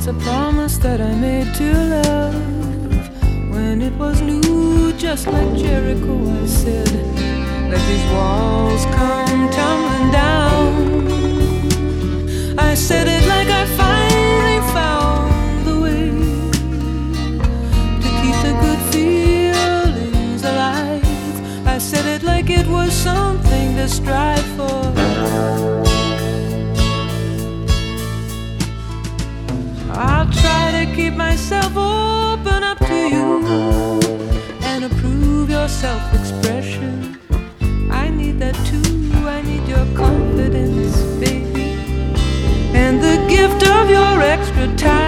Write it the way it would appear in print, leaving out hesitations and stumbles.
a promise that I made to love. When it was new, just like Jericho, I said, let these walls come tumbling down. I said it like I finally found the way to keep the good feelings alive. I said it like it was something to strive for. I'll try to keep myself open up to you and approve your self-expression. I need that too, I need your confidence, baby, and the gift of your extra time.